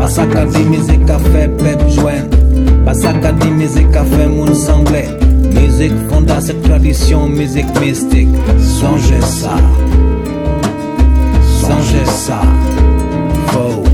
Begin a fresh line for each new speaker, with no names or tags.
ça qu'a dit musique a fait pep joindre. Pas ça qu'a dit musique a fait moun semblé. Musique fonda cette tradition, musique mystique. Songez ça, faut